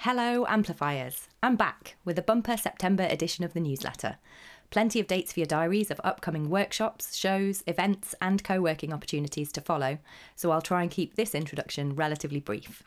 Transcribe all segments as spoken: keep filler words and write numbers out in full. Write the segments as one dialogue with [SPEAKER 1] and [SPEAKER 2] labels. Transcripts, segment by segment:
[SPEAKER 1] Hello, Amplifiers. I'm back with a bumper September edition of the newsletter. Plenty of dates for your diaries of upcoming workshops, shows, events, and co-working opportunities to follow, so I'll try and keep this introduction relatively brief.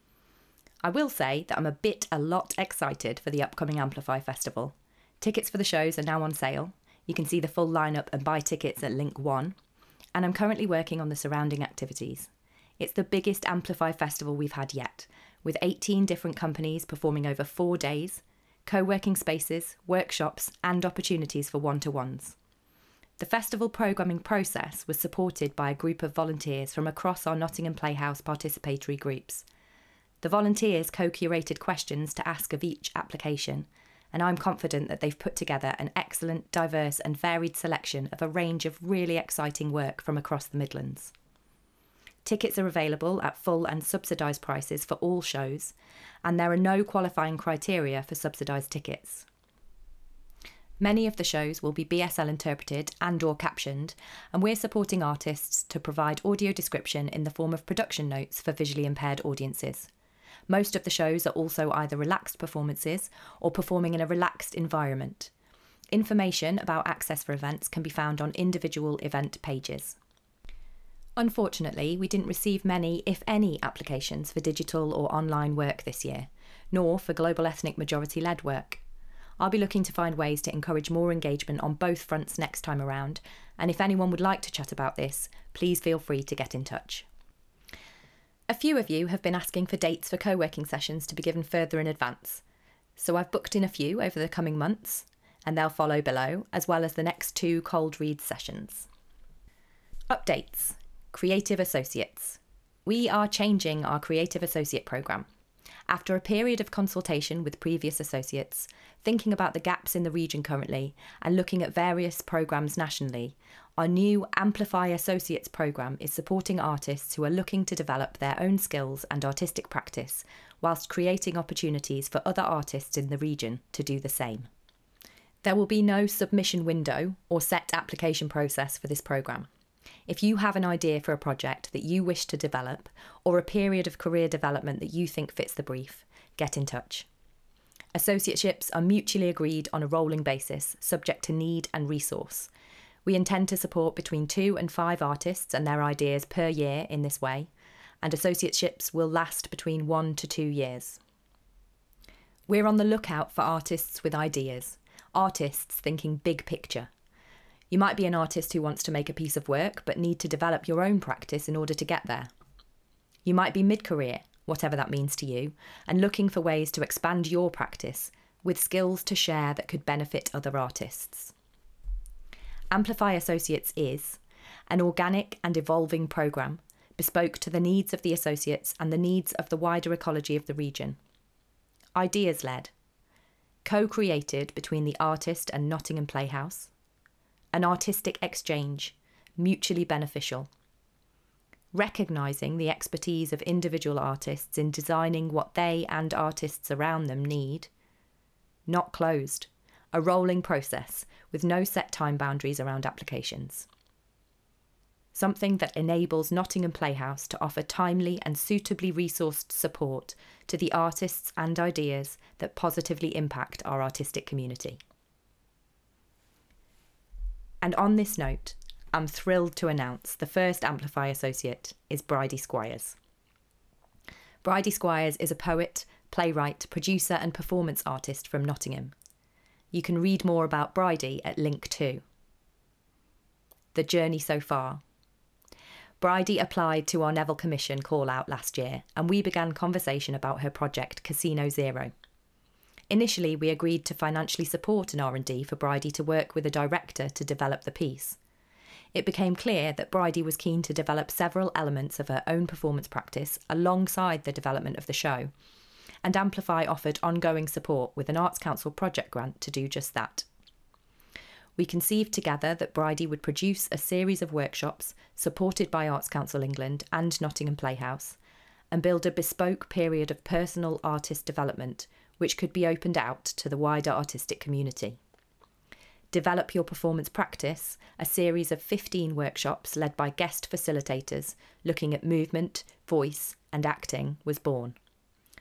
[SPEAKER 1] I will say that I'm a bit a lot excited for the upcoming Amplify Festival. Tickets for the shows are now on sale. You can see the full lineup and buy tickets at link one. And I'm currently working on the surrounding activities. It's the biggest Amplify Festival we've had yet, with eighteen different companies performing over four days, co-working spaces, workshops, and opportunities for one-to-ones. The festival programming process was supported by a group of volunteers from across our Nottingham Playhouse participatory groups. The volunteers co-curated questions to ask of each application, and I'm confident that they've put together an excellent, diverse and varied selection of a range of really exciting work from across the Midlands. Tickets are available at full and subsidised prices for all shows, and there are no qualifying criteria for subsidised tickets. Many of the shows will be B S L interpreted and or captioned, and we're supporting artists to provide audio description in the form of production notes for visually impaired audiences. Most of the shows are also either relaxed performances or performing in a relaxed environment. Information about access for events can be found on individual event pages. Unfortunately, we didn't receive many, if any, applications for digital or online work this year, nor for global ethnic majority-led work. I'll be looking to find ways to encourage more engagement on both fronts next time around, and if anyone would like to chat about this, please feel free to get in touch. A few of you have been asking for dates for co-working sessions to be given further in advance, so I've booked in a few over the coming months, and they'll follow below, as well as the next two cold read sessions. Updates. Creative Associates. We are changing our Creative Associate programme. After a period of consultation with previous associates, thinking about the gaps in the region currently, and looking at various programmes nationally, our new Amplify Associates programme is supporting artists who are looking to develop their own skills and artistic practice, whilst creating opportunities for other artists in the region to do the same. There will be no submission window or set application process for this programme. If you have an idea for a project that you wish to develop, or a period of career development that you think fits the brief, get in touch. Associateships are mutually agreed on a rolling basis, subject to need and resource. We intend to support between two and five artists and their ideas per year in this way, and associateships will last between one to two years. We're on the lookout for artists with ideas, artists thinking big picture. You might be an artist who wants to make a piece of work but need to develop your own practice in order to get there. You might be mid-career, whatever that means to you, and looking for ways to expand your practice with skills to share that could benefit other artists. Amplify Associates is an organic and evolving programme, bespoke to the needs of the associates and the needs of the wider ecology of the region. Ideas-led, co-created between the artist and Nottingham Playhouse, an artistic exchange, mutually beneficial. Recognising the expertise of individual artists in designing what they and artists around them need. Not closed, a rolling process with no set time boundaries around applications. Something that enables Nottingham Playhouse to offer timely and suitably resourced support to the artists and ideas that positively impact our artistic community. And on this note, I'm thrilled to announce the first Amplify Associate is Bridie Squires. Bridie Squires is a poet, playwright, producer and performance artist from Nottingham. You can read more about Bridie at link two. The journey so far. Bridie applied to our Neville Commission call-out last year, and we began conversation about her project Casino Zero. Initially, we agreed to financially support an R and D for Bridie to work with a director to develop the piece. It became clear that Bridie was keen to develop several elements of her own performance practice alongside the development of the show, and Amplify offered ongoing support with an Arts Council project grant to do just that. We conceived together that Bridie would produce a series of workshops supported by Arts Council England and Nottingham Playhouse, and build a bespoke period of personal artist development which could be opened out to the wider artistic community. Develop Your Performance Practice, a series of fifteen workshops led by guest facilitators looking at movement, voice and acting, was born.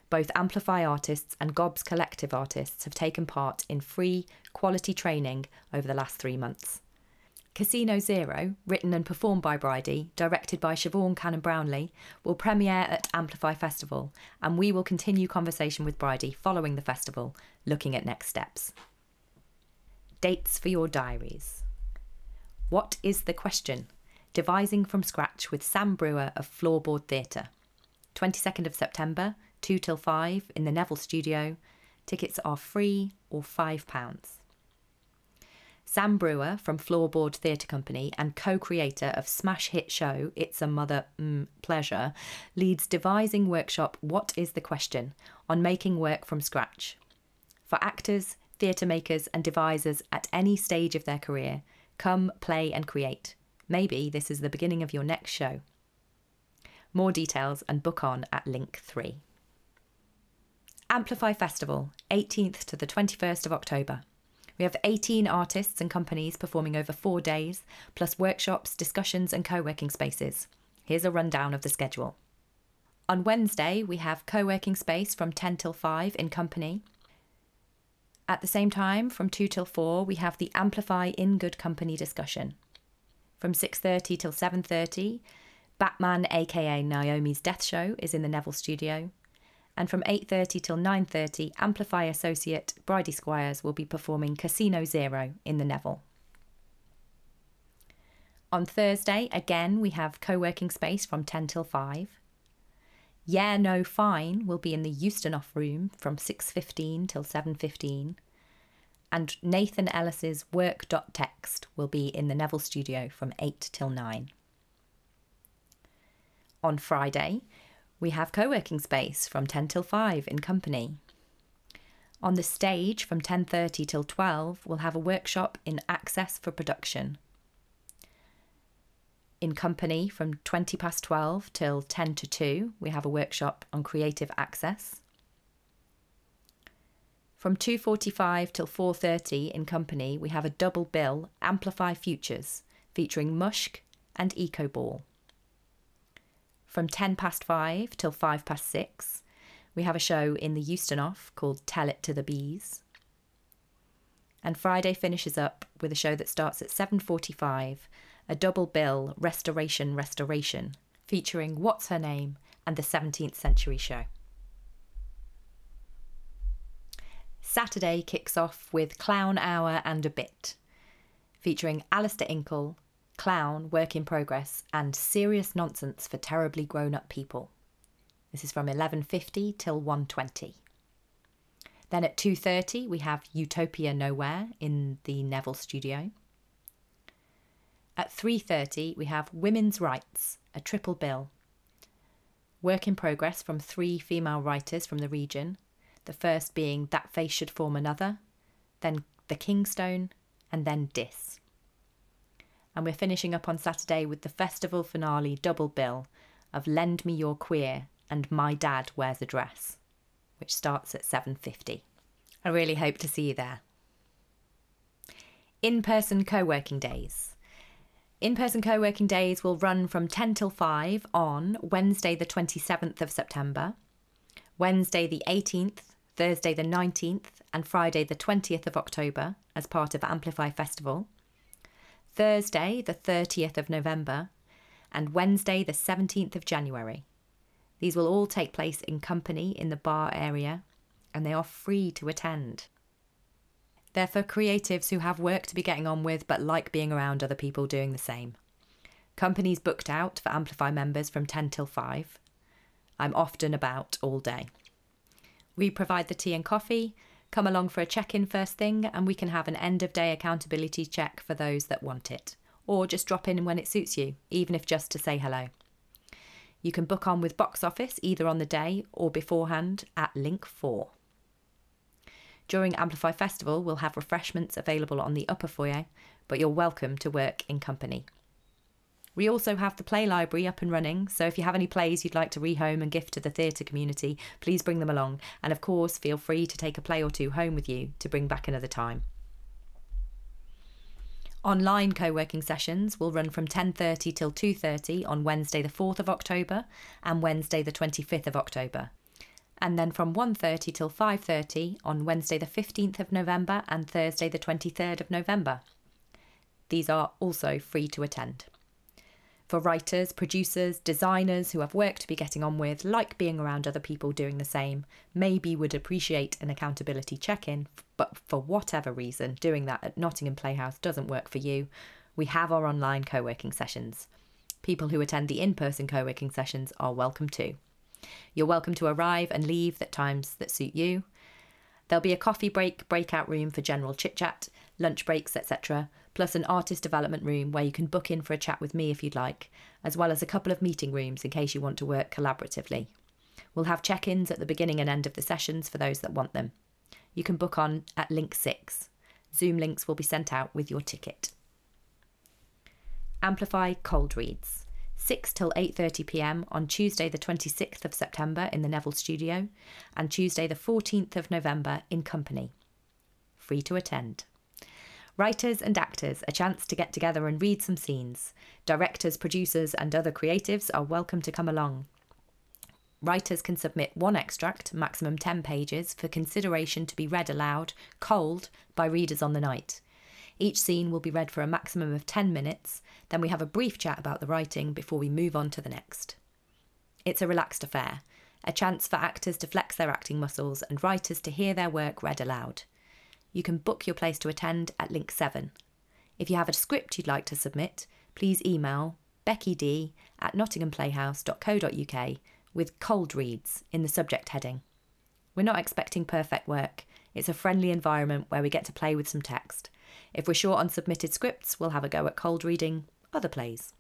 [SPEAKER 1] Both Amplify artists and Gobs Collective artists have taken part in free, quality training over the last three months. Casino Zero, written and performed by Bridie, directed by Siobhan Cannon-Brownlee, will premiere at Amplify Festival, and we will continue conversation with Bridie following the festival, looking at next steps. Dates for your diaries. What is the question? Devising from scratch with Sam Brewer of Floorboard Theatre. twenty-second of September, two till five in the Neville Studio. Tickets are free or five pounds. Sam Brewer from Floorboard Theatre Company and co-creator of smash hit show It's a Mother mm, Pleasure leads devising workshop What is the Question on making work from scratch. For actors, theatre makers and devisers at any stage of their career, come, play and create. Maybe this is the beginning of your next show. More details and book on at link three. Amplify Festival, eighteenth to the twenty-first of October. We have eighteen artists and companies performing over four days, plus workshops, discussions and co-working spaces. Here's a rundown of the schedule. On Wednesday, we have co-working space from ten till five in Company. At the same time, from two till four, we have the Amplify in Good Company discussion. From six thirty till seven thirty, Batman aka Naomi's Death Show is in the Neville Studio. And from eight thirty till nine thirty, Amplify associate Bridie Squires will be performing Casino Zero in the Neville. On Thursday, again, we have co-working space from ten till five. Yeah, No, Fine will be in the Euston Off Room from six fifteen till seven fifteen. And Nathan Ellis's Work.text will be in the Neville Studio from eight till nine. On Friday, we have co-working space from ten till five in Company. On the stage from ten thirty till twelve, we'll have a workshop in Access for Production. In Company from twenty past twelve till ten to two, we have a workshop on Creative Access. From two forty-five till four thirty in Company, we have a double bill Amplify Futures featuring Mushk and EcoBall. From ten past five till five past six, we have a show in the Euston Off called Tell It to the Bees. And Friday finishes up with a show that starts at seven forty-five, a double bill Restoration Restoration, featuring What's Her Name and the seventeenth Century Show. Saturday kicks off with Clown Hour and a Bit, featuring Alistair Inkle, Clown, Work in Progress, and Serious Nonsense for Terribly Grown-Up People. This is from eleven fifty till one twenty. Then at two thirty we have Utopia Nowhere in the Neville Studio. At three thirty we have Women's Rights, a triple bill. Work in Progress from three female writers from the region, the first being That Face Should Form Another, then The Kingstone, and then Dis. And we're finishing up on Saturday with the festival finale double bill of Lend Me Your Queer and My Dad Wears a Dress, which starts at seven fifty. I really hope to see you there. In-person co-working days. In-person co-working days will run from ten till five on Wednesday the twenty-seventh of September, Wednesday the eighteenth, Thursday the nineteenth and Friday the twentieth of October as part of Amplify Festival, Thursday the thirtieth of November and Wednesday the seventeenth of January. These will all take place in Company in the bar area and they are free to attend. They're for creatives who have work to be getting on with but like being around other people doing the same. Company's booked out for Amplify members from ten till five. I'm often about all day. We provide the tea and coffee, come along for a check-in first thing, and we can have an end-of-day accountability check for those that want it. Or just drop in when it suits you, even if just to say hello. You can book on with Box Office either on the day or beforehand at link four. During Amplify Festival, we'll have refreshments available on the upper foyer, but you're welcome to work in Company. We also have the play library up and running, so if you have any plays you'd like to rehome and gift to the theatre community, please bring them along. And of course, feel free to take a play or two home with you to bring back another time. Online co-working sessions will run from ten thirty till two thirty on Wednesday the fourth of October and Wednesday the twenty-fifth of October. And then from one thirty till five thirty on Wednesday the fifteenth of November and Thursday the twenty-third of November. These are also free to attend. For writers, producers, designers who have work to be getting on with, like being around other people doing the same, maybe would appreciate an accountability check-in, but for whatever reason, doing that at Nottingham Playhouse doesn't work for you, we have our online co-working sessions. People who attend the in-person co-working sessions are welcome too. You're welcome to arrive and leave at times that suit you. There'll be a coffee break, breakout room for general chit-chat, lunch breaks, et cetera, plus an artist development room where you can book in for a chat with me if you'd like, as well as a couple of meeting rooms in case you want to work collaboratively. We'll have check-ins at the beginning and end of the sessions for those that want them. You can book on at link six. Zoom links will be sent out with your ticket. Amplify Cold Reads. six till eight thirty p m on Tuesday the twenty-sixth of September in the Neville Studio and Tuesday the fourteenth of November in Company. Free to attend. Writers and actors, a chance to get together and read some scenes. Directors, producers and other creatives are welcome to come along. Writers can submit one extract, maximum ten pages, for consideration to be read aloud, cold, by readers on the night. Each scene will be read for a maximum of ten minutes, then we have a brief chat about the writing before we move on to the next. It's a relaxed affair, a chance for actors to flex their acting muscles and writers to hear their work read aloud. You can book your place to attend at link seven. If you have a script you'd like to submit, please email beckyd at nottinghamplayhouse dot co dot uk with Cold Reads in the subject heading. We're not expecting perfect work. It's a friendly environment where we get to play with some text. If we're short on submitted scripts, we'll have a go at cold reading other plays.